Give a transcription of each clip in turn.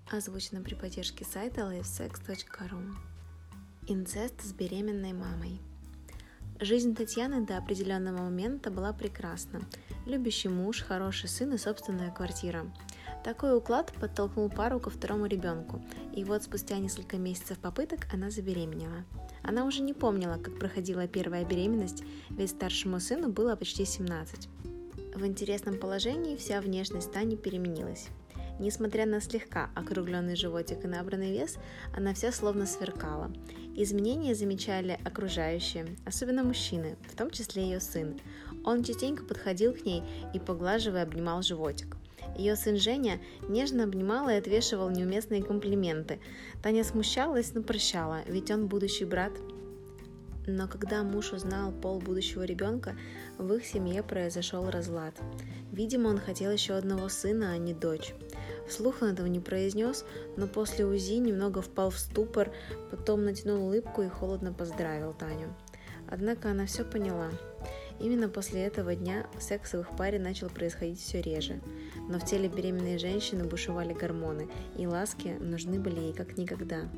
Озвучено при поддержке сайта lifesex.ru. Инцест с беременной мамой. Жизнь Татьяны до определенного момента была прекрасна. Любящий муж, хороший сын и собственная квартира. Такой уклад подтолкнул пару ко второму ребенку, и вот спустя несколько месяцев попыток она забеременела. Она уже не помнила, как проходила первая беременность, ведь старшему сыну было почти 17. В интересном положении вся внешность Тани переменилась. Несмотря на слегка округленный животик и набранный вес, она вся словно сверкала. Изменения замечали окружающие, особенно мужчины, в том числе ее сын. Он частенько подходил к ней и, поглаживая, обнимал животик. Ее сын Женя нежно обнимал и отвешивал неуместные комплименты. Таня смущалась, но прощала, ведь он будущий брат. Но когда муж узнал пол будущего ребенка, в их семье произошел разлад. Видимо, он хотел еще одного сына, а не дочь. Вслух он этого не произнес, но после УЗИ немного впал в ступор, потом натянул улыбку и холодно поздравил Таню. Однако она все поняла. Именно после этого дня секс в их паре начал происходить все реже. Но в теле беременной женщины бушевали гормоны, и ласки нужны были ей как никогда.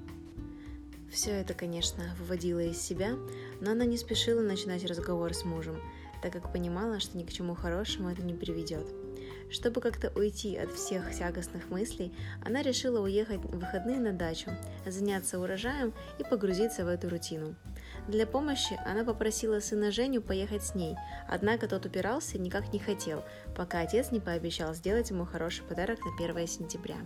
Все это, конечно, выводило из себя, но она не спешила начинать разговор с мужем, так как понимала, что ни к чему хорошему это не приведет. Чтобы как-то уйти от всех тягостных мыслей, она решила уехать в выходные на дачу, заняться урожаем и погрузиться в эту рутину. Для помощи она попросила сына Женю поехать с ней, однако тот упирался и никак не хотел, пока отец не пообещал сделать ему хороший подарок на 1 сентября.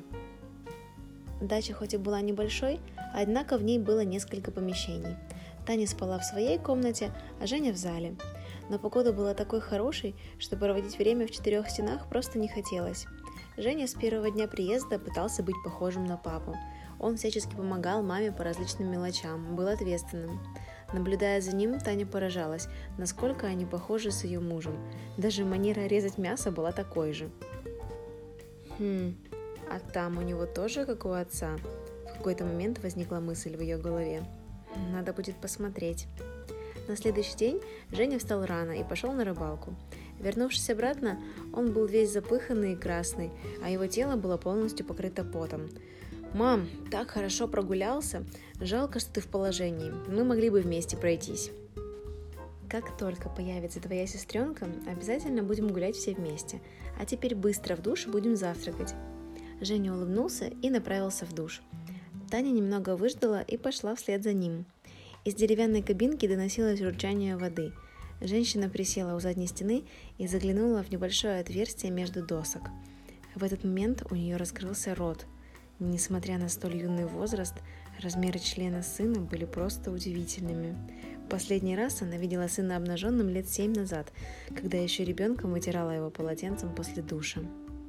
Дача хоть и была небольшой, однако в ней было несколько помещений. Таня спала в своей комнате, а Женя в зале. Но погода была такой хорошей, что проводить время в 4 стенах просто не хотелось. Женя с первого дня приезда пытался быть похожим на папу. Он всячески помогал маме по различным мелочам, был ответственным. Наблюдая за ним, Таня поражалась, насколько они похожи с ее мужем. Даже манера резать мясо была такой же. А там у него тоже, как у отца? В какой-то момент возникла мысль в ее голове. Надо будет посмотреть. На следующий день Женя встал рано и пошел на рыбалку. Вернувшись обратно, он был весь запыханный и красный, а его тело было полностью покрыто потом. «Мам, так хорошо прогулялся. Жалко, что ты в положении. Мы могли бы вместе пройтись». «Как только появится твоя сестренка, обязательно будем гулять все вместе. А теперь быстро в душ и будем завтракать». Женя улыбнулся и направился в душ. Таня немного выждала и пошла вслед за ним. Из деревянной кабинки доносилось журчание воды. Женщина присела у задней стены и заглянула в небольшое отверстие между досок. В этот момент у нее раскрылся рот. Несмотря на столь юный возраст, размеры члена сына были просто удивительными. Последний раз она видела сына обнаженным лет 7 назад, когда еще ребенком вытирала его полотенцем после душа.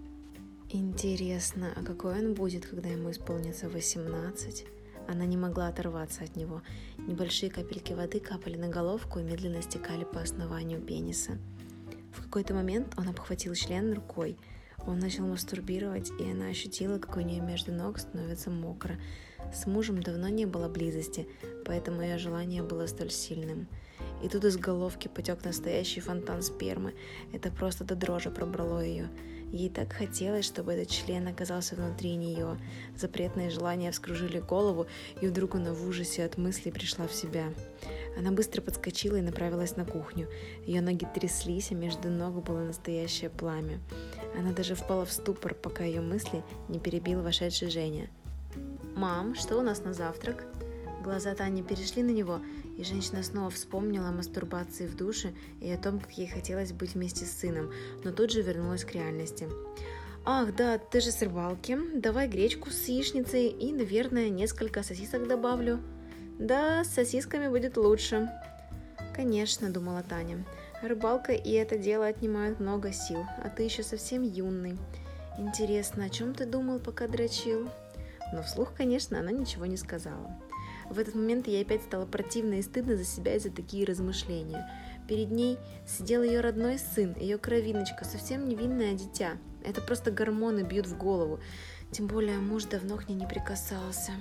Интересно, а какой он будет, когда ему исполнится 18? Она не могла оторваться от него. Небольшие капельки воды капали на головку и медленно стекали по основанию пениса. В какой-то момент он обхватил член рукой. Он начал мастурбировать, и она ощутила, как у нее между ног становится мокро. С мужем давно не было близости, поэтому ее желание было столь сильным. И тут из головки потек настоящий фонтан спермы. Это просто до дрожи пробрало ее. Ей так хотелось, чтобы этот член оказался внутри нее. Запретные желания вскружили голову, и вдруг она в ужасе от мыслей пришла в себя. Она быстро подскочила и направилась на кухню. Ее ноги тряслись, а между ног было настоящее пламя. Она даже впала в ступор, пока ее мысли не перебил вошедший Женя. «Мам, что у нас на завтрак?» Глаза Тани перешли на него, и женщина снова вспомнила о мастурбации в душе и о том, как ей хотелось быть вместе с сыном, но тут же вернулась к реальности. «Ах, да, ты же с рыбалки. Давай гречку с яичницей и, наверное, несколько сосисок добавлю». «Да, с сосисками будет лучше». «Конечно», — думала Таня. «Рыбалка и это дело отнимают много сил, а ты еще совсем юный. Интересно, о чем ты думал, пока дрочил?» Но вслух, конечно, она ничего не сказала. В этот момент ей опять стало противно и стыдно за себя и за такие размышления. Перед ней сидел ее родной сын, ее кровиночка, совсем невинное дитя. Это просто гормоны бьют в голову. Тем более муж давно к ней не прикасался.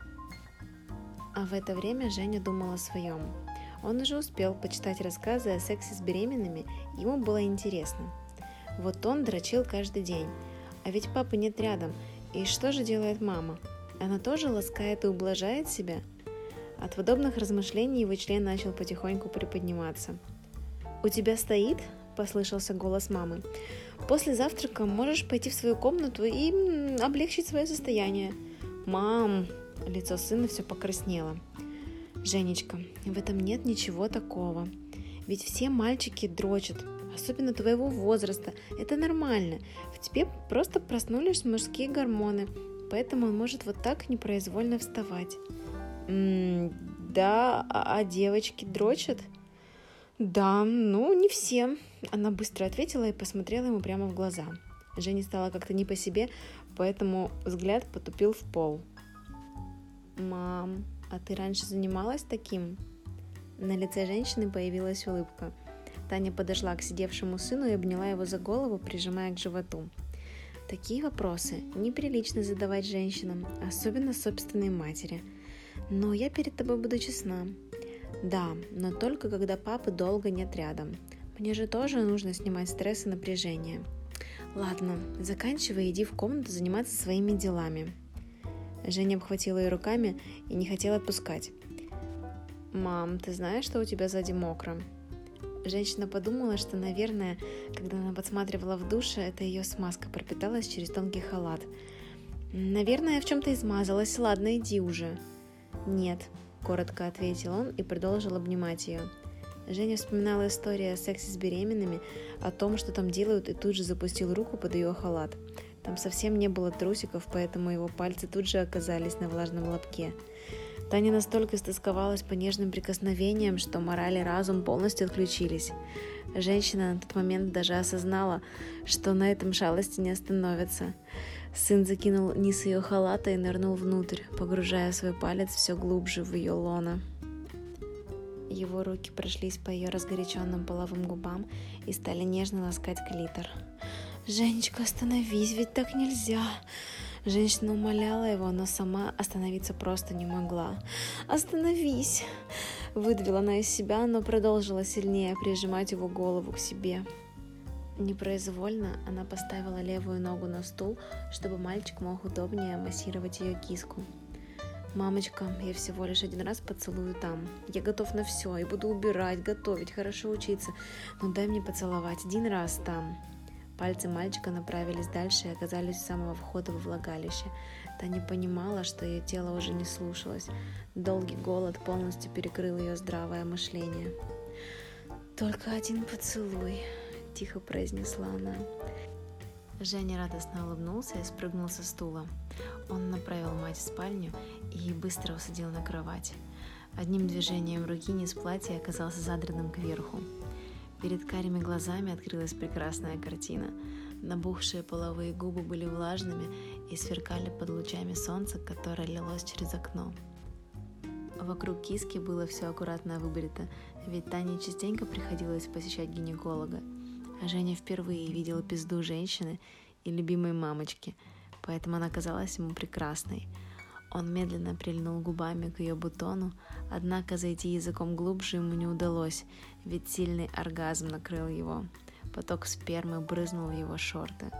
А в это время Женя думал о своем. Он уже успел почитать рассказы о сексе с беременными, ему было интересно. Вот он дрочил каждый день. А ведь папы нет рядом, И что же делает мама? Она тоже ласкает и ублажает себя? От подобных размышлений его член начал потихоньку приподниматься. «У тебя стоит?» – послышался голос мамы. «После завтрака можешь пойти в свою комнату и облегчить свое состояние». «Мам!» – лицо сына все покраснело. «Женечка, в этом нет ничего такого. Ведь все мальчики дрочат, особенно твоего возраста. Это нормально. В тебе просто проснулись мужские гормоны, поэтому он может вот так непроизвольно вставать». «Да, а девочки дрочат?» «Да, не все», – она быстро ответила и посмотрела ему прямо в глаза. Жене стало как-то не по себе, поэтому взгляд потупил в пол. «Мам, а ты раньше занималась таким?» На лице женщины появилась улыбка. Таня подошла к сидевшему сыну и обняла его за голову, прижимая к животу. Такие вопросы неприлично задавать женщинам, особенно собственной матери. Но я перед тобой буду честна. Да, но только когда папы долго нет рядом. Мне же тоже нужно снимать стресс и напряжение. Ладно, заканчивай и иди в комнату заниматься своими делами. Женя обхватила ее руками и не хотела отпускать. «Мам, ты знаешь, что у тебя сзади мокро?» Женщина подумала, что, наверное, когда она подсматривала в душе, это ее смазка пропиталась через тонкий халат. «Наверное, я в чем-то измазалась. Ладно, иди уже». «Нет», – коротко ответил он и продолжил обнимать ее. Женя вспоминала историю о сексе с беременными, о том, что там делают, и тут же запустил руку под ее халат. Там совсем не было трусиков, поэтому его пальцы тут же оказались на влажном лобке. Таня настолько истосковалась по нежным прикосновениям, что мораль и разум полностью отключились. Женщина на тот момент даже осознала, что на этом шалости не остановится. Сын закинул низ ее халата и нырнул внутрь, погружая свой палец все глубже в ее лоно. Его руки прошлись по ее разгоряченным половым губам и стали нежно ласкать клитор. «Женечка, остановись, ведь так нельзя!» Женщина умоляла его, но сама остановиться просто не могла. «Остановись!» Выдавила она из себя, но продолжила сильнее прижимать его голову к себе. Непроизвольно она поставила левую ногу на стул, чтобы мальчик мог удобнее массировать ее киску. «Мамочка, я всего лишь один раз поцелую там. Я готов на все и буду убирать, готовить, хорошо учиться. Но дай мне поцеловать один раз там». Пальцы мальчика направились дальше и оказались у самого входа во влагалище. Таня понимала, что ее тело уже не слушалось. Долгий голод полностью перекрыл ее здравое мышление. «Только один поцелуй», – тихо произнесла она. Женя радостно улыбнулся и спрыгнул со стула. Он направил мать в спальню и быстро усадил на кровать. Одним движением руки низ платья оказался задранным кверху. Перед карими глазами открылась прекрасная картина. Набухшие половые губы были влажными и сверкали под лучами солнца, которое лилось через окно. Вокруг киски было все аккуратно выбрито, ведь Тане частенько приходилось посещать гинеколога. А Женя впервые видела пизду женщины и любимой мамочки, поэтому она казалась ему прекрасной. Он медленно прильнул губами к ее бутону, однако зайти языком глубже ему не удалось, ведь сильный оргазм накрыл его. Поток спермы брызнул в его шорты.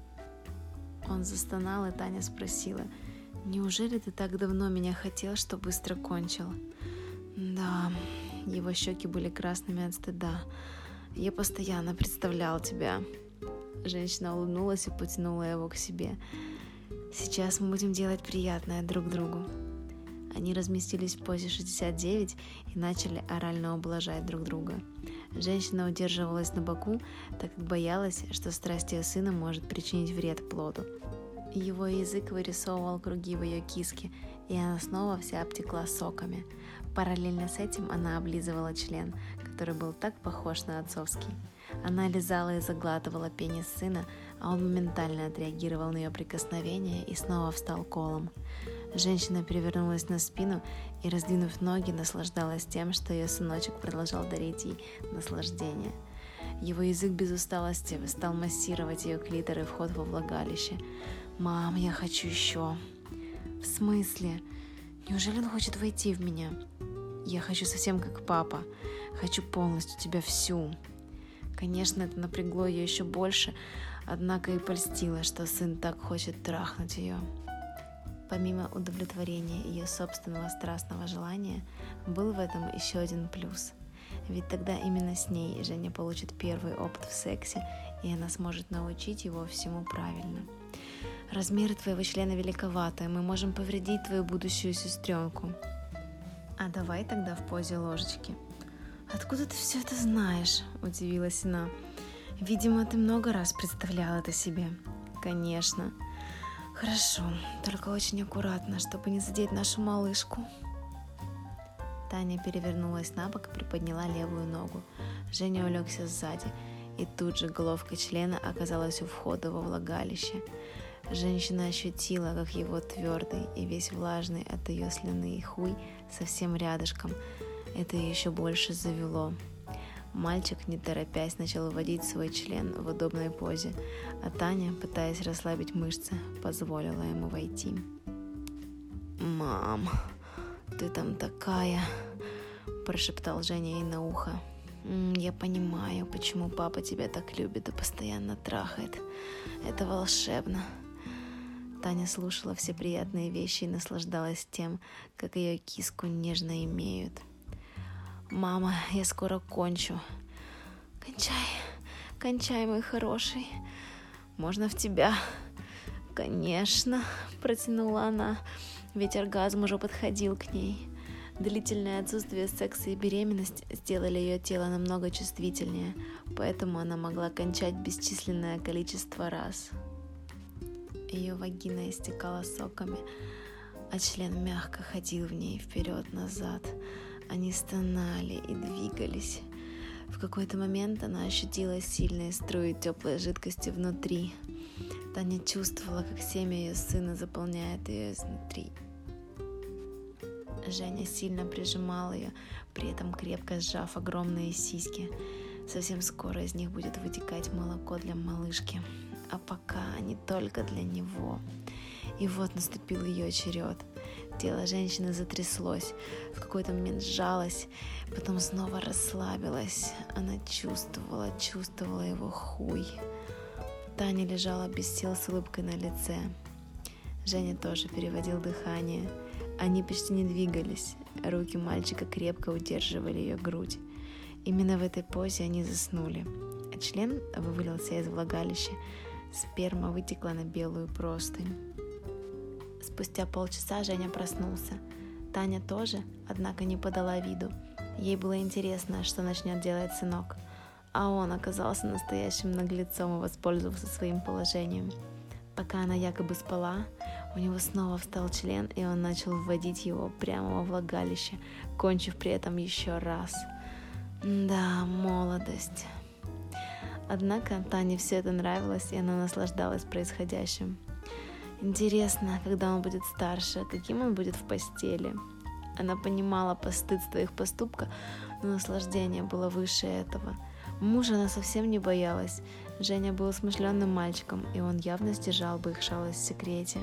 Он застонал, и Таня спросила: «Неужели ты так давно меня хотел, что быстро кончил?» «Да», его щеки были красными от стыда. «Я постоянно представлял тебя». Женщина улыбнулась и потянула его к себе. «Сейчас мы будем делать приятное друг другу». Они разместились в позе 69 и начали орально ублажать друг друга. Женщина удерживалась на боку, так как боялась, что страсть ее сына может причинить вред плоду. Его язык вырисовывал круги в ее киске, и она снова вся обтекла соками. Параллельно с этим она облизывала член, который был так похож на отцовский. Она лизала и заглатывала пенис сына, а он моментально отреагировал на ее прикосновение и снова встал колом. Женщина перевернулась на спину и, раздвинув ноги, наслаждалась тем, что ее сыночек продолжал дарить ей наслаждение. Его язык без усталости стал массировать ее клитор и вход во влагалище. «Мам, я хочу еще». «В смысле? Неужели он хочет войти в меня?» «Я хочу совсем как папа. Хочу полностью тебя всю». Конечно, это напрягло ее еще больше. однако и польстила, что сын так хочет трахнуть ее. Помимо удовлетворения ее собственного страстного желания, был в этом еще один плюс. Ведь тогда именно с ней Женя получит первый опыт в сексе, и она сможет научить его всему правильно. «Размеры твоего члена великоваты, мы можем повредить твою будущую сестренку». «А давай тогда в позе ложечки». «Откуда ты все это знаешь?» – удивилась она. «Видимо, ты много раз представляла это себе». «Конечно». «Хорошо, только очень аккуратно, чтобы не задеть нашу малышку». Таня перевернулась на бок и приподняла левую ногу. Женя улегся сзади, и тут же головка члена оказалась у входа во влагалище. Женщина ощутила, как его твердый и весь влажный от ее слюны хуй совсем рядышком. Это ее еще больше завело. Мальчик, не торопясь, начал вводить свой член в удобной позе, а Таня, пытаясь расслабить мышцы, позволила ему войти. «Мам, ты там такая!» – прошептал Женя ей на ухо. «Я понимаю, почему папа тебя так любит и постоянно трахает. Это волшебно». Таня слушала все приятные вещи и наслаждалась тем, как ее киску нежно имеют. «Мама, я скоро кончу». Кончай, мой хороший. Можно в тебя?» «Конечно», – протянула она, ведь оргазм уже подходил к ней. Длительное отсутствие секса и беременность сделали ее тело намного чувствительнее, поэтому она могла кончать бесчисленное количество раз. Ее вагина истекала соками, а член мягко ходил в ней вперед-назад. Они стонали и двигались. В какой-то момент она ощутила сильные струи теплой жидкости внутри. Таня чувствовала, как семя ее сына заполняет ее изнутри. Женя сильно прижимал ее, при этом крепко сжав огромные сиськи. Совсем скоро из них будет вытекать молоко для малышки, а пока они только для него. И вот наступил ее черед. Тело женщины затряслось, в какой-то момент сжалось, потом снова расслабилось. Она чувствовала его хуй. Таня лежала без сил с улыбкой на лице. Женя тоже переводил дыхание. Они почти не двигались. Руки мальчика крепко удерживали ее грудь. Именно в этой позе они заснули. А член вывалился из влагалища. Сперма вытекла на белую простынь. Спустя полчаса Женя проснулся. Таня тоже, однако не подала виду. Ей было интересно, что начнет делать сынок. А он оказался настоящим наглецом и воспользовался своим положением. Пока она якобы спала, у него снова встал член, и он начал вводить его прямо во влагалище, кончив при этом еще раз. Да, молодость. Однако Тане все это нравилось, и она наслаждалась происходящим. Интересно, когда он будет старше, каким он будет в постели. Она понимала постыдство их поступка, но наслаждение было выше этого. Мужа она совсем не боялась. Женя был смышленым мальчиком, и он явно сдержал бы их шалость в секрете.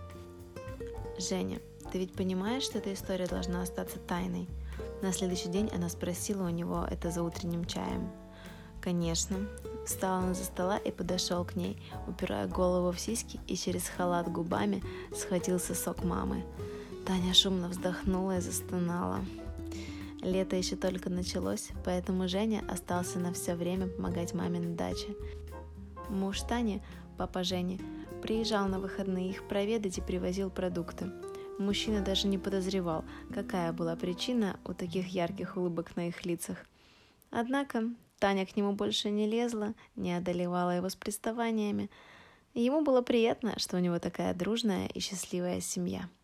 «Женя, ты ведь понимаешь, что эта история должна остаться тайной?» На следующий день она спросила у него это за утренним чаем. «Конечно». Встал он из-за стола и подошел к ней, упирая голову в сиськи и через халат губами схватил сосок мамы. Таня шумно вздохнула и застонала. Лето еще только началось, поэтому Женя остался на все время помогать маме на даче. Муж Тани, папа Жени, приезжал на выходные их проведать и привозил продукты. Мужчина даже не подозревал, какая была причина у таких ярких улыбок на их лицах. Однако Таня к нему больше не лезла, не одолевала его с приставаниями. Ему было приятно, что у него такая дружная и счастливая семья.